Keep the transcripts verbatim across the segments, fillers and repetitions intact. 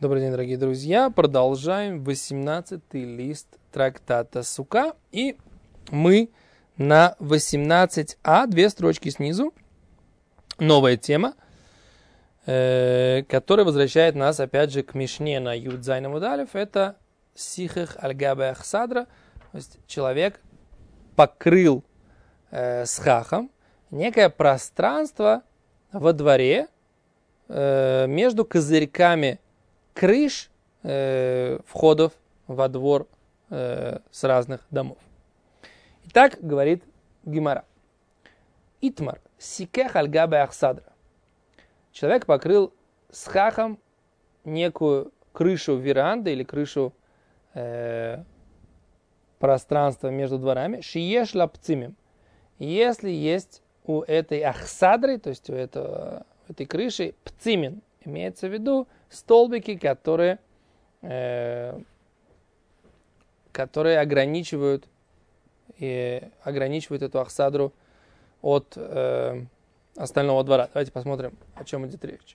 Добрый день, дорогие друзья. Продолжаем восемнадцатый лист трактата Сука. И мы на восемнадцать а, две строчки снизу. Новая тема, э, которая возвращает нас опять же к Мишне на Юд Зайн Амуд Алеф. Это Сихех аль-Габе Ахсадра. То есть человек покрыл э, схахом некое пространство во дворе э, между козырьками крыш э, входов во двор э, с разных домов. Итак, говорит Гемара. Итмар, сикех аль-габе ахсадра. Человек покрыл схахом некую крышу веранды или крышу э, пространства между дворами. Шиеш лапцимим. Если есть у этой ахсадры, то есть у этого, этой крыши, пцимин, имеется в виду столбики, которые, э, которые ограничивают, и ограничивают эту ахсадру от э, остального двора. Давайте посмотрим, о чем идет речь.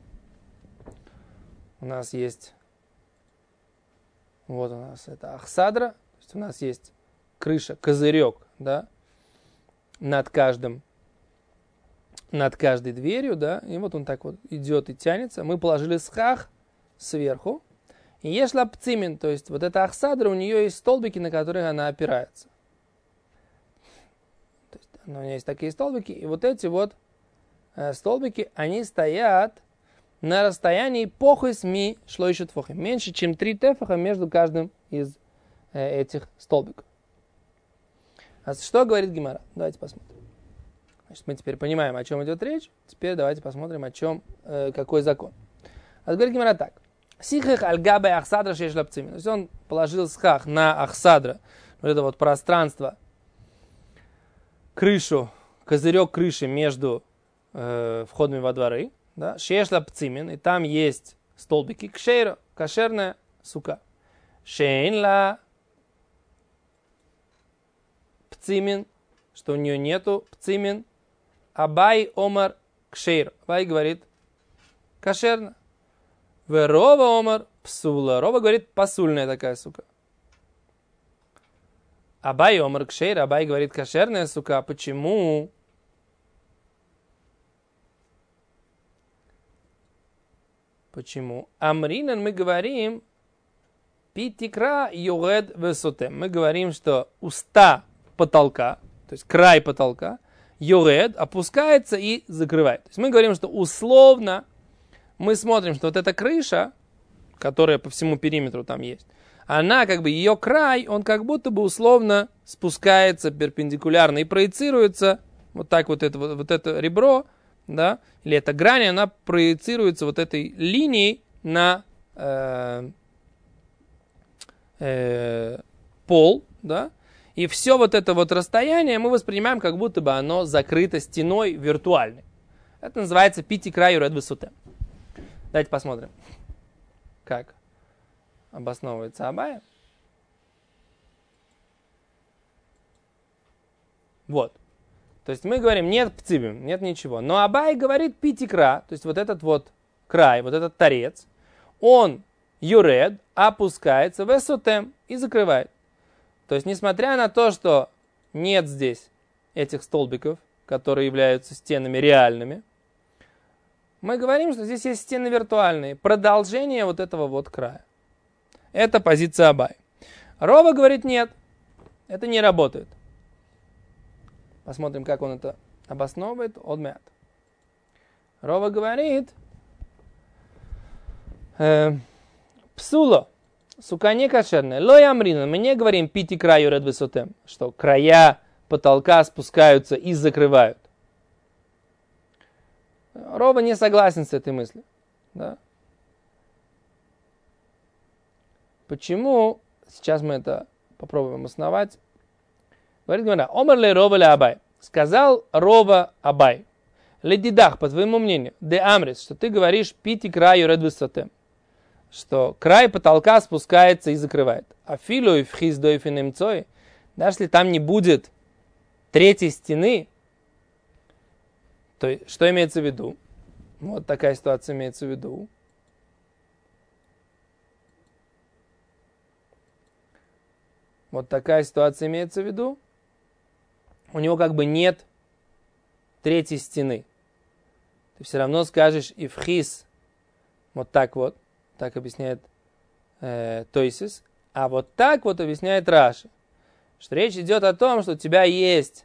У нас есть, вот у нас это ахсадра, то есть у нас есть крыша, козырек, да, над каждым, над каждой дверью, да, и вот он так вот идет и тянется. Мы положили схах сверху, и ешь лапцимин, то есть вот эта ахсадра, у нее есть столбики, на которых она опирается. То есть у нее есть такие столбики, и вот эти вот э, столбики, они стоят на расстоянии похойс ми шло еще твохи, меньше, чем три тефаха между каждым из э, этих столбиков. А что говорит Гемара? Давайте посмотрим. Значит, мы теперь понимаем, о чем идет речь. Теперь давайте посмотрим, о чем, э, какой закон. А говорит Гемара так. Сихех аль-габе ахсадра шеш лапцимин. То есть он положил схах на ахсадра, вот это вот пространство, крышу, козырек крыши между э, входами во дворы. Да, шеш лапцимин. И там есть столбики. Кшейро, кошерная сука. Шейн ла пцимин, что у нее нету пцимин. Абай омар кшейр. Абай говорит кошерно. Верова омар псула. Рова говорит пасульная такая сука. Абай омар кшейр. Абай говорит кошерная сука. Почему? Почему? Амринан мы говорим питикра йогед весотем. Мы говорим, что уста потолка, то есть край потолка, йогед опускается и закрывает. То есть мы говорим, что условно мы смотрим, что вот эта крыша, которая по всему периметру там есть, она как бы, ее край, он как будто бы условно спускается перпендикулярно и проецируется, вот так вот это, вот, вот это ребро, да, или эта грань, она проецируется вот этой линией на э, э, пол, да, и все вот это вот расстояние мы воспринимаем, как будто бы оно закрыто стеной виртуальной. Это называется пяти краю ред высоты. Давайте посмотрим, как обосновывается Абай. Вот. То есть мы говорим, нет пцибим, нет ничего. Но Абай говорит питикра, то есть вот этот вот край, вот этот торец, он юред, опускается в эсотем и закрывает. То есть, несмотря на то, что нет здесь этих столбиков, которые являются стенами реальными, мы говорим, что здесь есть стены виртуальные, продолжение вот этого вот края. Это позиция Абай. Рова говорит, нет, это не работает. Посмотрим, как он это обосновывает. Одмят. Рова говорит, э, псуло. Сука не кошерная. Лой амрина. Мы не говорим пяти краю ред высотем, что края потолка спускаются и закрывают. Рова не согласен с этой мыслью. Да? Почему? Сейчас мы это попробуем основать. Говорит Гемара, омар ле Рова ле Абай. Сказал Рова Абай. Ледидах, по твоему мнению, де амрис, что ты говоришь пяти краю ред высотем, что край потолка спускается и закрывает. А филу и вхиз дойфинем цой, даже если там не будет третьей стены, то что имеется в виду? Вот такая ситуация имеется в виду. Вот такая ситуация имеется в виду. У него как бы нет третьей стены. Ты все равно скажешь ивхис вот так вот, так объясняет э, Тойсис, а вот так вот объясняет Раши, что речь идет о том, что у тебя есть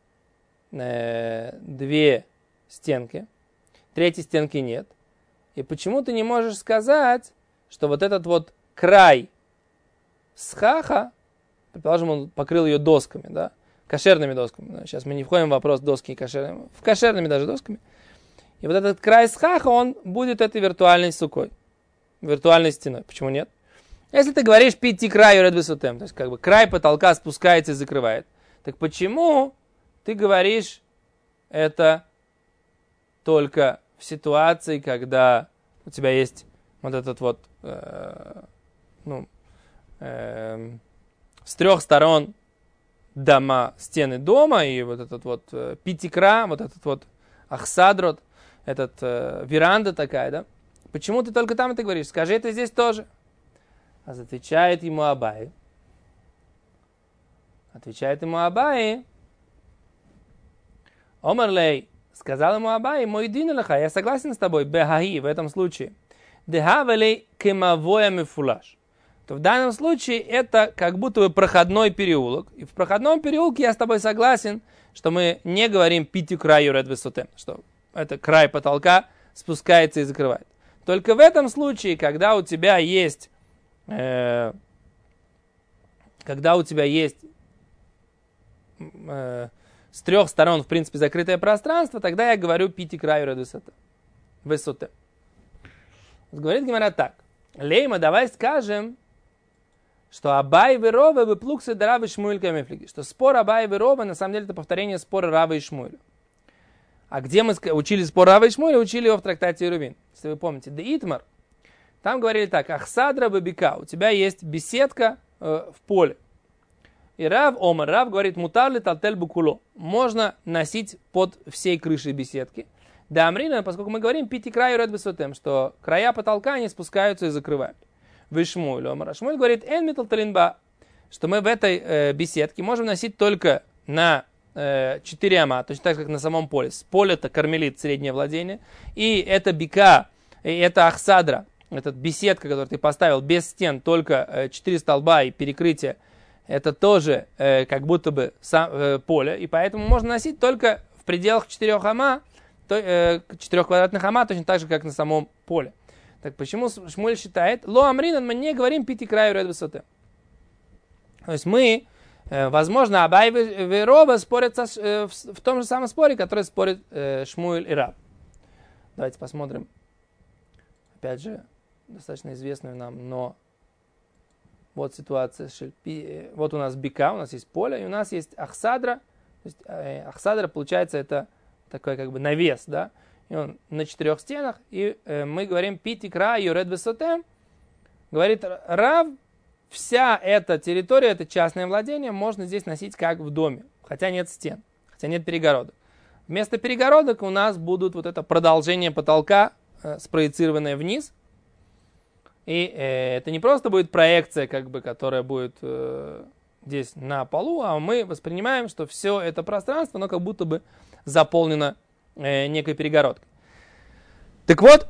э, две стенки, третьей стенки нет, и почему ты не можешь сказать, что вот этот вот край схаха, предположим, он покрыл ее досками, да, кошерными досками. Сейчас мы не входим в вопрос доски и кошерными, в кошерными даже досками. И вот этот край схаха, он будет этой виртуальной сукой, виртуальной стеной. Почему нет? Если ты говоришь пяти краю ред высотем, то есть как бы край потолка спускается и закрывает, так почему ты говоришь это только в ситуации, когда у тебя есть вот этот вот, э, ну, э, с трех сторон дома, стены дома, и вот этот вот э, пятикра, вот этот вот ахсадрот, этот э, веранда такая, да? Почему ты только там это говоришь? Скажи это здесь тоже. А отвечает ему Абай. Отвечает ему Абай. Омарлей, сказал ему Абай, мой дин леха, я согласен с тобой, бехаи, в этом случае. Дехавелей кемавоя мифулаш. То в данном случае это как будто бы проходной переулок. И в проходном переулке я с тобой согласен, что мы не говорим пятью краю ред высотем, что это край потолка спускается и закрывает. Только в этом случае, когда у тебя есть, э, когда у тебя есть э, с трех сторон, в принципе, закрытое пространство, тогда я говорю пяти краю ред высотем. Говорит Гемара так. Лейма, давай скажем, что Абай и Рова выплуксы до Рава и Шмуэль камефлиги. Что спор Абай и Рова, на самом деле, это повторение спора Рава и Шмуэля. А где мы учили спор Рава и Шмуэля? Учили его в трактате Ирувин. Если вы помните. Де Итмар. Там говорили так. Ахсадра бабика. У тебя есть беседка э, в поле. И Рав Омар. Рав говорит, мутарли талтель букуло. Можно носить под всей крышей беседки. Да Амрина, поскольку мы говорим пяти краю ред высотем, что края потолка они спускаются и закрывают. Вишмуэль Омар. Шмуэль говорит, эн метал талинба, что мы в этой э, беседке можем носить только на э, четыре ама, точно так же, как на самом поле. Поле это кармелит, среднее владение. И это бика, и это ахсадра, это беседка, которую ты поставил без стен, только э, четыре столба и перекрытие. Это тоже э, как будто бы сам, э, поле. И поэтому можно носить только в пределах четырех ама, то, э, четырех квадратных ама, точно так же, как на самом поле. Так почему Шмуэль считает, ло амринан, мы не говорим пяти краю ред высоты. То есть мы, э, возможно, Абай и Рова спорят со, э, в, в том же самом споре, который спорит э, Шмуэль и Рав. Давайте посмотрим. Опять же, достаточно известную нам, но вот ситуация. Шельпи, вот у нас бика, у нас есть поле, и у нас есть ахсадра. То есть э, ахсадра, получается, это такой как бы навес, да, и он на четырех стенах, и э, мы говорим пяти краю ред высотем, говорит Рав, вся эта территория, это частное владение, можно здесь носить как в доме, хотя нет стен, хотя нет перегородок. Вместо перегородок у нас будут вот это продолжение потолка, э, спроецированное вниз, и э, это не просто будет проекция, как бы, которая будет э, здесь на полу, а мы воспринимаем, что все это пространство, оно как будто бы заполнено э, некой перегородкой. Так вот,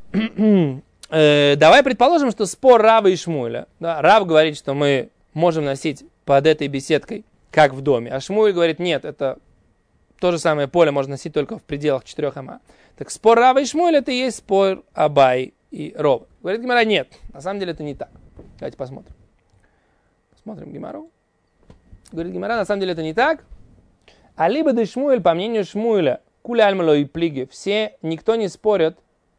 э, давай предположим, что спор Рава и Шмуэля. Да, Рав говорит, что мы можем носить под этой беседкой, как в доме. А Шмуэль говорит, нет, это то же самое поле можно носить только в пределах четырех ама. Так спор Рава и Шмуэля это и есть спор Абай и Рова. Говорит Гемара, нет, на самом деле это не так. Давайте посмотрим. Посмотрим Гемару. Говорит Гемара, на самом деле это не так. А либо да Шмуэль, по мнению Шмуэля, куля альмало и плиги, все, никто не спорит,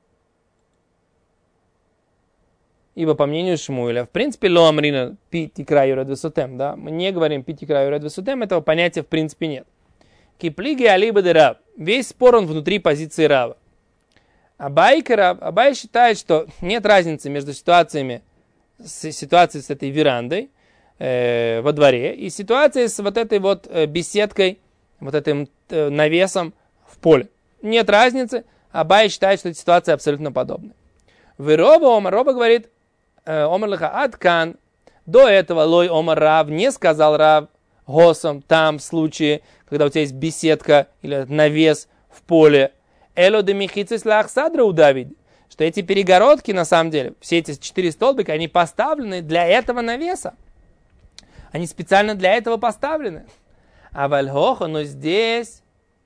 ибо по мнению Шмуэля, в принципе, ло амрина пяти краю ред высотем, да, мы не говорим пяти краю ред высотем, этого понятия в принципе нет. Ки плиги алибо да Рав, весь спор он внутри позиции Рава. Абай и Рав, Абай считает, что нет разницы между ситуациями, с, ситуацией с этой верандой э, во дворе и ситуацией с вот этой вот э, беседкой, вот этим э, навесом в поле. Нет разницы. Абай считает, что эти ситуации абсолютно подобны. В Роба Омар, Роба говорит, Омар леха аткан, До этого лой омар Рав не сказал Рав госом там в случае, когда у тебя есть беседка или навес в поле. Эло де михицис лахсадра удавид. Что эти перегородки, на самом деле, все эти четыре столбика, они поставлены для этого навеса. Они специально для этого поставлены. А вальхоха, но здесь,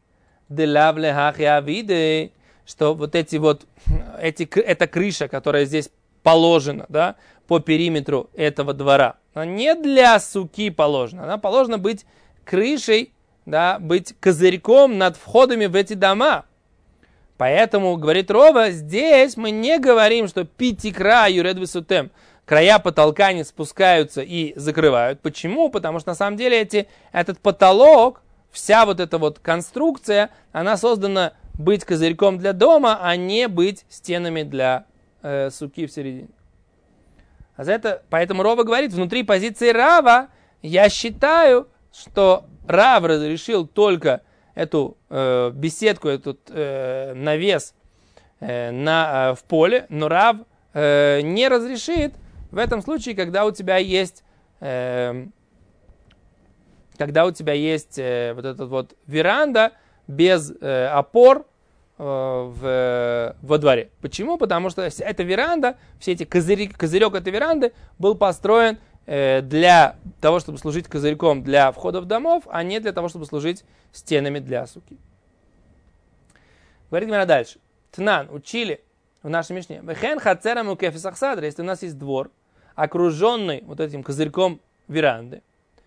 что вот эти вот, эти, эта крыша, которая здесь положена, да, по периметру этого двора, она не для суки положена, она положена быть крышей, да, быть козырьком над входами в эти дома. Поэтому, говорит Рова, здесь мы не говорим, что питикра юред висутем, края потолка не спускаются и закрывают. Почему? Потому что на самом деле эти, этот потолок, вся вот эта вот конструкция, она создана быть козырьком для дома, а не быть стенами для э, суки в середине. А за это, поэтому Рова говорит, внутри позиции Рава я считаю, что Рав разрешил только эту э, беседку, этот э, навес э, на, э, в поле, но Рав э, не разрешит в этом случае, когда у тебя есть, э, когда у тебя есть э, вот эта вот веранда без э, опор э, в, во дворе. Почему? Потому что эта веранда, все эти козыри, козырек этой веранды был построен для того, чтобы служить козырьком для входа в домов, а не для того, чтобы служить стенами для суки. Говорит Гемара дальше. Тнан, учили в нашей Мишне. Вехен хацерам у кефисах садра, если у нас есть двор, окруженный вот этим козырьком веранды.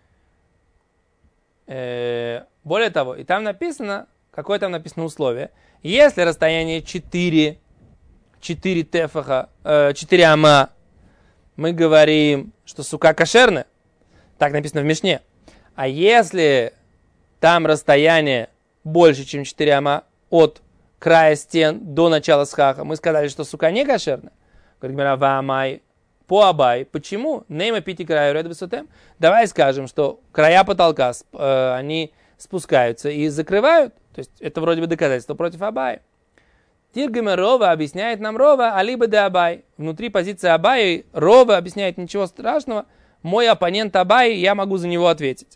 Э, более того, и там написано, какое там написано условие, если расстояние четыре, четыре тефаха, э, четыре ама, мы говорим, что сука кошерная. Так написано в Мишне. А если там расстояние больше, чем четыре ама от края стен до начала схаха, мы сказали, что сука не кошерная. Говорит, ваамай по абай. Почему? Нейма пяти краю ред высотем. Давай скажем, что края потолка, э, они спускаются и закрывают. То есть это вроде бы доказательство против абая. Тиргема Рова объясняет нам Рова, алибо де Абай. Внутри позиции Абай Рова объясняет ничего страшного. Мой оппонент Абай, я могу за него ответить.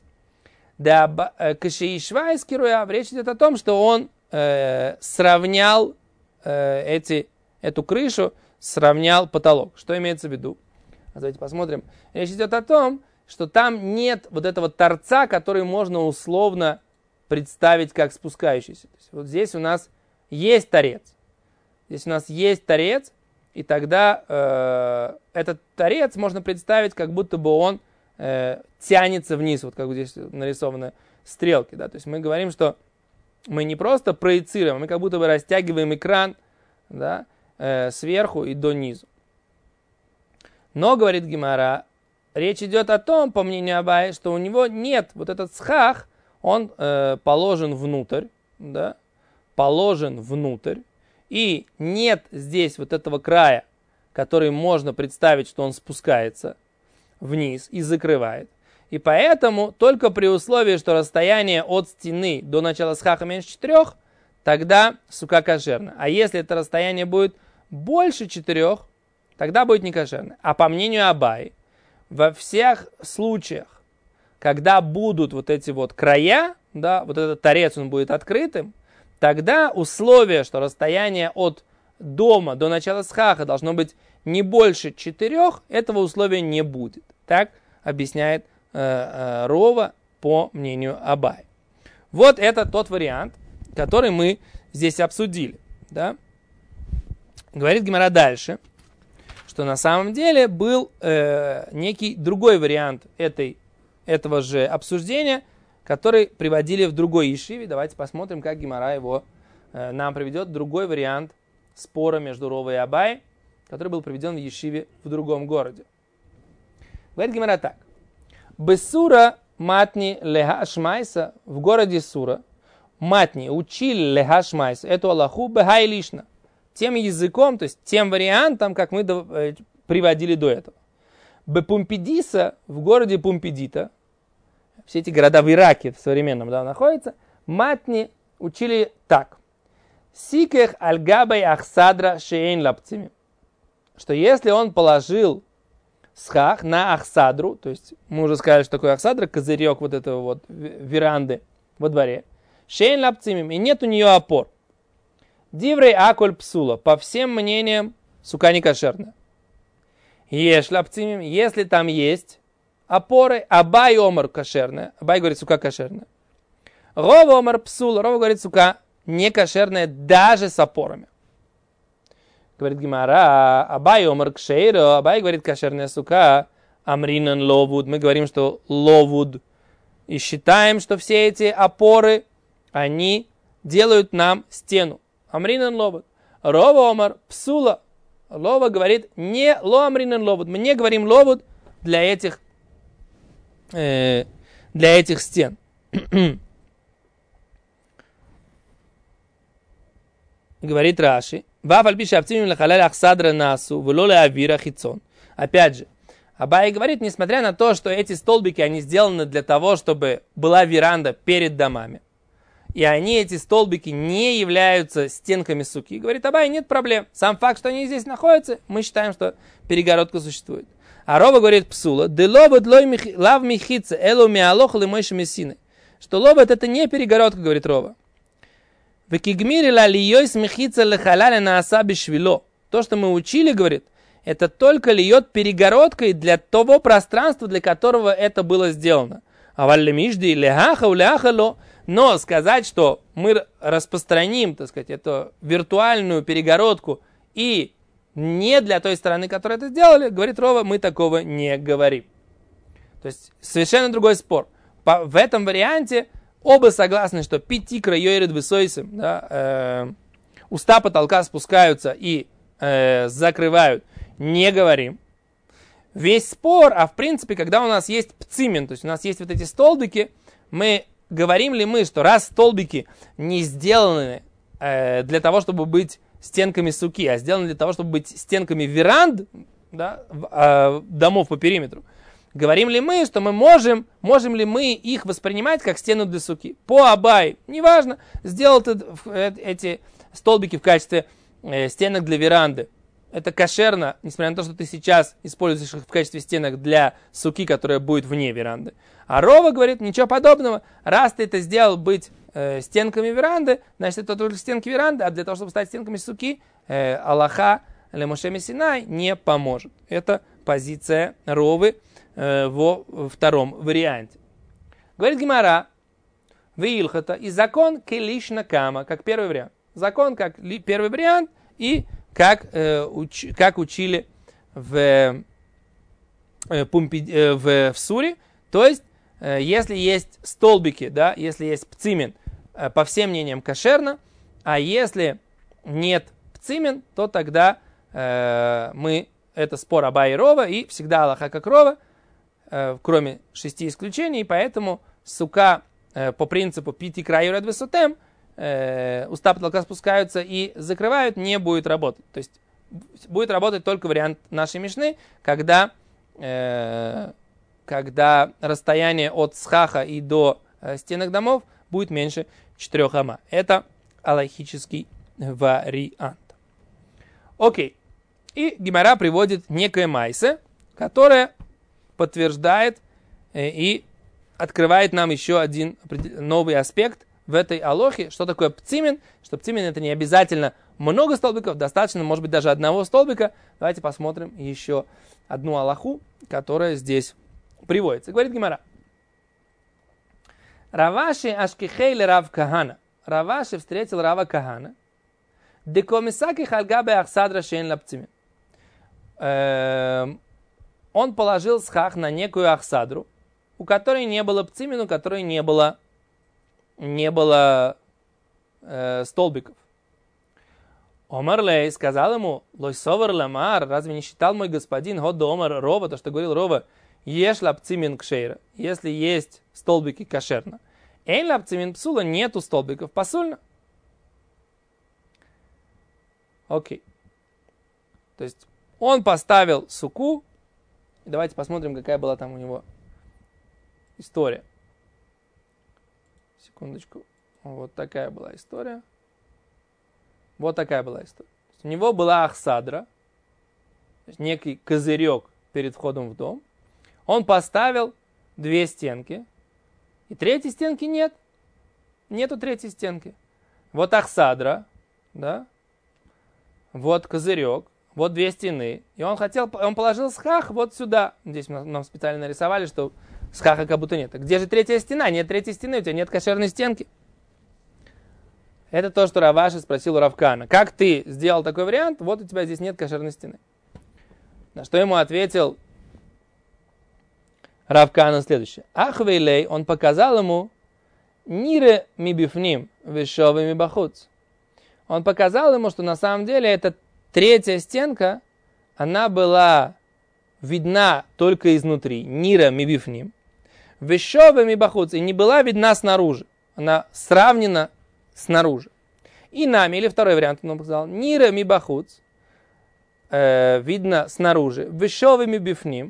Кашиишвайский Руяв, речь идет о том, что он э, сравнял э, эти, эту крышу, сравнял потолок. Что имеется в виду? Давайте посмотрим. Речь идет о том, что там нет вот этого торца, который можно условно представить как спускающийся. То есть вот здесь у нас есть торец. Здесь у нас есть торец, и тогда э, этот торец можно представить, как будто бы он э, тянется вниз, вот как здесь нарисованы стрелки. Да? То есть мы говорим, что мы не просто проецируем, мы как будто бы растягиваем экран, да, э, сверху и до низу. Но, говорит Гемара, речь идет о том, по мнению Абая, что у него нет вот этот схах, он э, положен внутрь, да, положен внутрь. И нет здесь вот этого края, который можно представить, что он спускается вниз и закрывает. И поэтому только при условии, что расстояние от стены до начала схаха меньше четырех, тогда сука кошерна. А если это расстояние будет больше четырех, тогда будет не кошерно. А по мнению Абай, во всех случаях, когда будут вот эти вот края, да, вот этот торец, он будет открытым, тогда условие, что расстояние от дома до начала схаха должно быть не больше четырех, этого условия не будет. Так объясняет э, э, Рова по мнению Абая. Вот это тот вариант, который мы здесь обсудили. Да? Говорит Гемара дальше, что на самом деле был э, некий другой вариант этой, этого же обсуждения, который приводили в другой ешиве. Давайте посмотрим, как Гемара его э, нам приведет. Другой вариант спора между Ровой и Абай, который был приведен в ешиве в другом городе. Говорит Гемара так. Бесура матни леха шмайса, в городе Сура, матни учили леха шмайса, эту аллаху бехай лишна. Тем языком, то есть тем вариантом, как мы до, э, приводили до этого. Бепумпидиса, в городе Пумпидита, все эти города в Ираке в современном, да, находятся, матни учили так. Сикех альгабай ахсадра шеейн лапцими. Что если он положил схах на ахсадру, то есть мы уже сказали, что такое ахсадра, козырек вот этого вот веранды во дворе. Шейн лапцимим, и нет у нее опор. Диврей аколь псула, по всем мнениям, сука не кошерная. Еш лапцимим, если там есть опоры, абай омар кошерная, абай говорит, сука кошерная. Рова омар псула, Рова говорит, сука не кошерная даже с опорами. Говорит Гемара, абай омар кшейро, абай говорит, кошерная сука, амринан ловуд, мы говорим, что ловуд, и считаем, что все эти опоры, они делают нам стену. Амринан ловуд. Рова омар псула, Лова говорит, не ло амринан ловуд, мы не говорим ловуд для этих, э, для этих стен. Говорит Раши, опять же, Абай говорит, несмотря на то, что эти столбики, они сделаны для того, чтобы была веранда перед домами, и они, эти столбики, не являются стенками суки. Говорит Абай, нет проблем. Сам факт, что они здесь находятся, мы считаем, что перегородка существует. А Рова говорит псула, лав михица, элу миалох лимойши мессины. Что ловод это не перегородка, говорит Рова. То, что мы учили, говорит, это только льет перегородкой для того пространства, для которого это было сделано. Но сказать, что мы распространим, так сказать, эту виртуальную перегородку и не для той стороны, которая это сделали, говорит Рова, мы такого не говорим. То есть совершенно другой спор. По, в этом варианте оба согласны, что пятикра йойред высойсим, да, э, уста потолка спускаются и э, закрывают, не говорим. Весь спор, а в принципе, когда у нас есть пцимин, то есть у нас есть вот эти столбики, мы говорим ли мы, что раз столбики не сделаны э, для того, чтобы быть стенками суки, а сделаны для того, чтобы быть стенками веранд, да, э, домов по периметру, говорим ли мы, что мы можем, можем ли мы их воспринимать как стену для суки? По Абай, неважно, сделал ты эти столбики в качестве э, стенок для веранды. Это кошерно, несмотря на то, что ты сейчас используешь их в качестве стенок для суки, которая будет вне веранды. А Рова говорит, ничего подобного. Раз ты это сделал быть э, стенками веранды, значит, это только стенки веранды, а для того, чтобы стать стенками суки, э, Аллаха ле-Моше ми-Синай не поможет. Это позиция Ровы э, во втором варианте. Говорит Гемара, веилхата, и закон келишна кама, как первый вариант. Закон как ли, первый вариант, и как, э, уч, как учили в, э, пумпи, э, в, в Суре, то есть, э, если есть столбики, да, если есть пцимин, э, по всем мнениям кошерно, а если нет пцимин, то тогда э, мы, это спор Абай и Рова, и всегда Аллаха как Рова, э, кроме шести исключений, поэтому сука э, по принципу пяти краю рад высотем, уста потолка спускаются и закрывают, не будет работать. То есть будет работать только вариант нашей мишны, когда, э, когда расстояние от схаха и до э, стенок домов будет меньше четырех ама. Это алахический вариант. Окей. И Гемара приводит некое майсе, которое подтверждает э, и открывает нам еще один новый аспект в этой алохе, что такое пцимин, что пцимин это не обязательно много столбиков, достаточно, может быть, даже одного столбика. Давайте посмотрим еще одну алоху, которая здесь приводится. Говорит Гемара. Раваши ашкихейле Рав Кахана. Раваши встретил Рава Кахана. Декомисаки хальгабе ахсадра шейн лапцимин. Он положил схах на некую ахсадру, у которой не было пцимин, у которой не было не было э, столбиков. Омар Лей сказал ему, Лойсовар Ламар, разве не считал мой господин Годда Омар Рова, то, что говорил Рова, еш лапцимин кшейра, если есть столбики кошерно. Эйн лапцимин псула, нету столбиков пасульно. Окей. То есть он поставил суку, давайте посмотрим, какая была там у него история. Секундочку. Вот такая была история. Вот такая была история. У него была ахсадра, то есть некий козырек перед входом в дом. Он поставил две стенки, и третьей стенки нет. Нету третьей стенки. Вот ахсадра, да, вот козырек, вот две стены. И он хотел, он положил схах вот сюда. Здесь нам специально нарисовали, что схаха как будто нет. Где же третья стена? Нет третьей стены, у тебя нет кошерной стенки. Это то, что Рав Аши спросил у Рав Каана. Как ты сделал такой вариант? Вот у тебя здесь нет кошерной стены. На что ему ответил Рав Каана следующее. Ахвейлей, он показал ему нире мибифним вешовы мибахуц. Он показал ему, что на самом деле эта третья стенка, она была видна только изнутри. Нира мибифним. Вешовы мибахуц. И не была видна снаружи. Она сравнена снаружи. И нами, или второй вариант, он показал, нира мибахуц. Э, видно снаружи. Вешовы мибифним.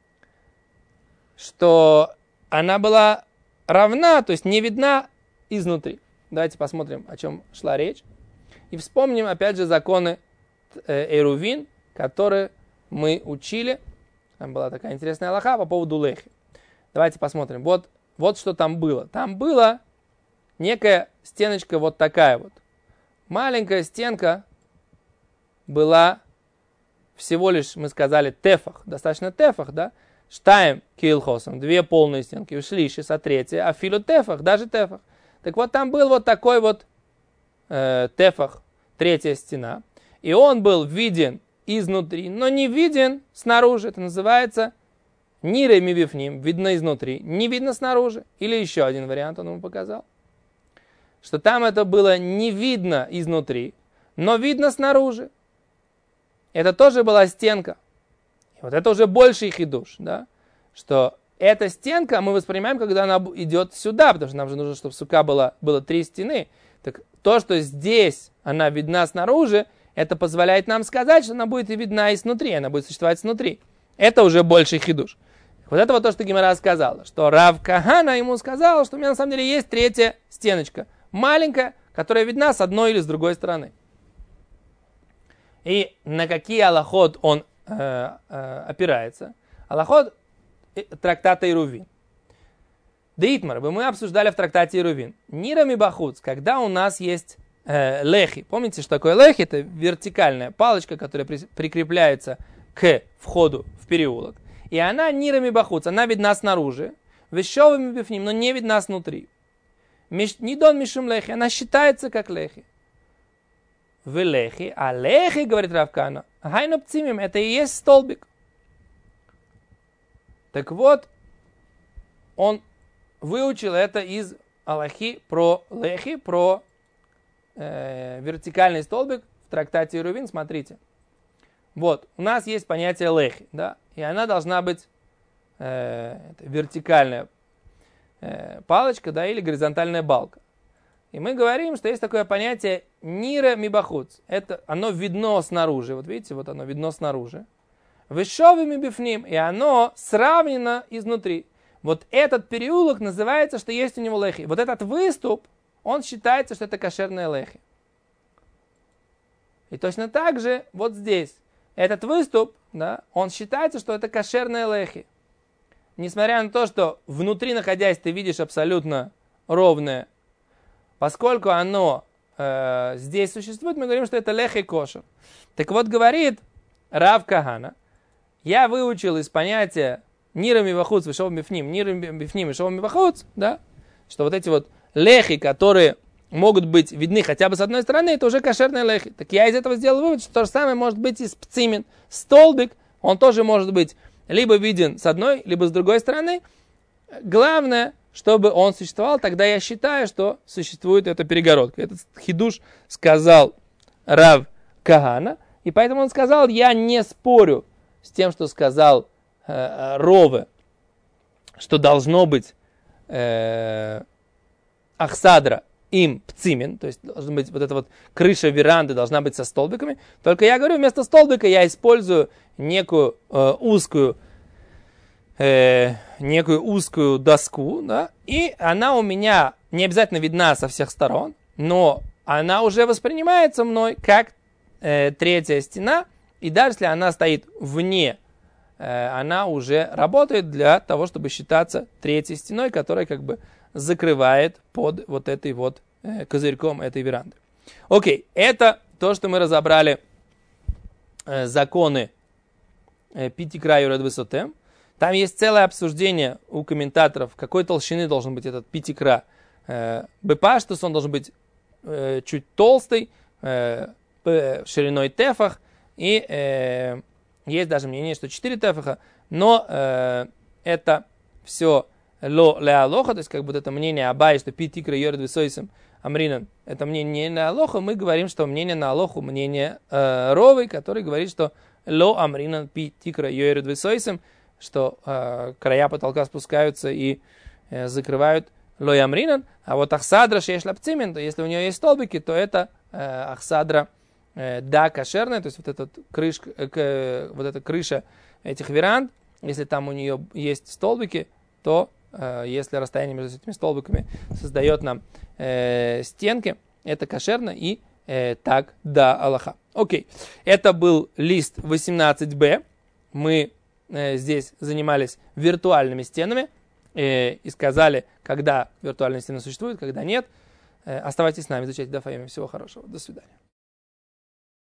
Что она была равна, то есть не видна изнутри. Давайте посмотрим, о чем шла речь. И вспомним, опять же, законы Эрувин, которые мы учили. Там была такая интересная алаха по поводу лехи. Давайте посмотрим. Вот, вот что там было. Там была некая стеночка вот такая вот. Маленькая стенка была всего лишь, мы сказали, тефах. Достаточно тефах, да? Штайм килхосом, две полные стенки, ушлишис, а третья, а филу тефах, даже тефах. Так вот, там был вот такой вот э, тефах, третья стена. И он был виден изнутри, но не виден снаружи. Это называется нире мивифним, видно изнутри, не видно снаружи. Или еще один вариант он ему показал. Что там это было не видно изнутри, но видно снаружи. Это тоже была стенка. И вот это уже больший хидуш, да? Что эта стенка мы воспринимаем, когда она идет сюда, потому что нам же нужно, чтобы сука была, было три стены. Так то, что здесь она видна снаружи, это позволяет нам сказать, что она будет и видна и снутри, она будет существовать снутри. Это уже больший хидуш. Вот это вот то, что Гемара сказала, что Рав Кахана ему сказал, что у меня на самом деле есть третья стеночка, маленькая, которая видна с одной или с другой стороны. И на какие алахот он э, э, опирается? Алахот трактата Ирувин. Деитмар, мы обсуждали в трактате Ирувин. Нирами бахуц, когда у нас есть э, лехи. Помните, что такое лехи? Это вертикальная палочка, которая при, прикрепляется к входу в переулок. И она нирами бахуц, она видна снаружи, вещовыми бифним, но не видна снутри. Нидон мишум лехи, она считается как лехи. В лехи, а лехи, говорит Рав Каана, хайну пцимим, это и есть столбик. Так вот, он выучил это из алахи про лехи, про э, вертикальный столбик в трактате Ирувин. Смотрите. Вот, у нас есть понятие лехи, да, и она должна быть э, вертикальная э, палочка, да, или горизонтальная балка. И мы говорим, что есть такое понятие нира мибахуц. Это оно видно снаружи. Вот видите, вот оно видно снаружи. Вешовыми бифним, и оно сравнено изнутри. Вот этот переулок называется, что есть у него лехи. Вот этот выступ, он считается, что это кошерная лехи. И точно так же вот здесь. Этот выступ, да, он считается, что это кошерная лехи. Несмотря на то, что внутри находясь ты видишь абсолютно ровное, поскольку оно э, здесь существует, мы говорим, что это лехи кошер. Так вот говорит Рав Кахана, я выучил из понятия нира мивахуц вешов мифним, нира мифним вешов мивахуц, да, что вот эти вот лехи, которые могут быть видны хотя бы с одной стороны, это уже кошерные лехи. Так я из этого сделал вывод, что то же самое может быть и с пцимин. Столбик, он тоже может быть либо виден с одной, либо с другой стороны. Главное, чтобы он существовал, тогда я считаю, что существует эта перегородка. Этот хидуш сказал Рав Кахана, и поэтому он сказал, я не спорю с тем, что сказал э, Рове, что должно быть э, ахсадра им пцимин, то есть должна быть вот эта вот крыша веранды должна быть со столбиками. Только я говорю, вместо столбика я использую некую э, узкую э, некую узкую доску, да, и она у меня не обязательно видна со всех сторон, но она уже воспринимается мной как э, третья стена, и даже если она стоит вне э, она уже работает для того, чтобы считаться третьей стеной, которая как бы закрывает под вот этой вот э, козырьком этой веранды. Окей, это то, что мы разобрали э, законы э, пятикра юред высоте. Там есть целое обсуждение у комментаторов, какой толщины должен быть этот пятикра. Э, Бепаштус, он должен быть э, чуть толстый, э, шириной тефах. И э, есть даже мнение, что четыре тефаха. Но э, это все ло ле алоха, то есть как бы это мнение Абай, что пятикра юред высоисом амринан. Это мнение не на алоху. Мы говорим, что мнение на алоху, мнение э, Ровы, который говорит, что ло амринан пятикра юред высоисом, что э, края потолка спускаются и э, закрывают лой амринан, а вот ахсадра шешлапцимин, то если у нее есть столбики, то это э, ахсадра э, да кошерная, то есть вот, этот крышка, э, вот эта крыша этих веранд, если там у нее есть столбики, то э, если расстояние между этими столбиками создает нам э, стенки, это кошерно и э, так да аллаха. Окей, это был лист восемнадцать бэ, мы здесь занимались виртуальными стенами э, и сказали, когда виртуальные стены существуют, когда нет. Э, оставайтесь с нами, изучайте даф. Всего хорошего. До свидания.